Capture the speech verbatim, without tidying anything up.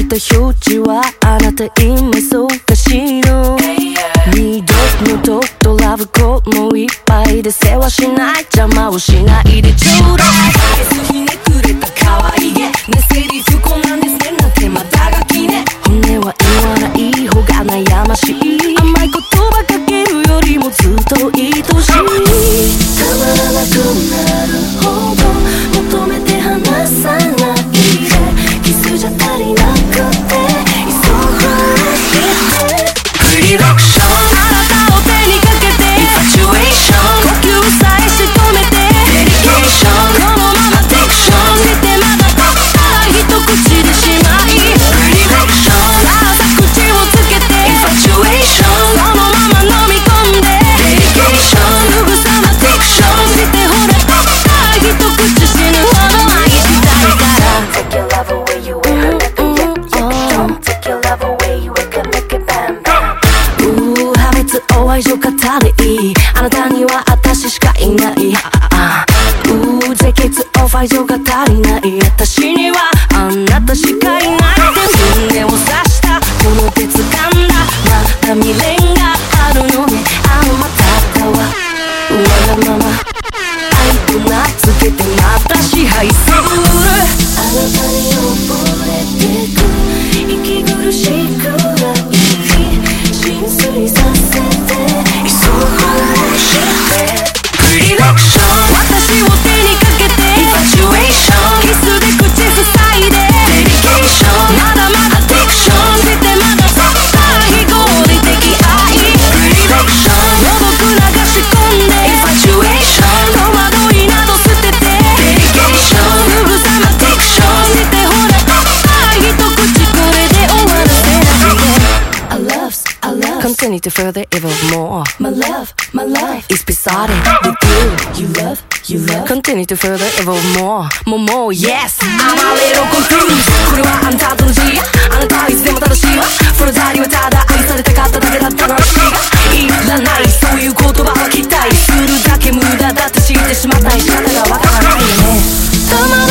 た表示はあなた今そうかしの二度のととラブコもいっぱいで世話しない邪魔をしないでちょうだいひねくれた可愛げねセリフこんなんですねなんてまたがきね本音は言わない方が悩ましい甘い言葉かけるよりもずっと愛しいたまらなくなるほど求めて離さないでキスじゃ足りなくて急ぐしてプリロクションあなたを手にかけてインファチュエーション呼吸さえ仕留めてデリケーションこのままテクションしてまだたった一口でしまいプリロクションさあさ口をつけてインファチュエーションそのまま飲み込んでデリケーションすぐさまテクションしてほらたった一口死ぬほど愛したいから Take your love away you ain't heard nothing yet Don't take your love away you ain't gonna make it bam bam うー破滅お愛情語りいいあなたには私しかいないうー絶血お愛情語りない私にはあなたしかいないって胸を刺したこの手掴んだまた未練があるのねあのまただわわがまま愛と名付けてまた支配するあなたに溺れてく息苦しくない浸水させて急ぐしてプリロクション私を手にかけてインファチュエーションキスで口塞いでデリケーションまだまだテクションしてまだたった非合理的愛プリロクションよどく流し込んでインファチュエーション戸惑いなど捨ててデリケーションすぐさまテクションしてほらたった一口これで終わらせないで I love, I love Continue to further evolve more My love, my life is beside it with you You love, you love Continue to further evolve more More, more, yes I'm a little confused これはあんたと同じあなたはいつでも正しいわそのザリはただ愛されたかっただけだった話がいらないそういう言葉は期待するだけ無駄だって知ってしまったり仕方がわからないよね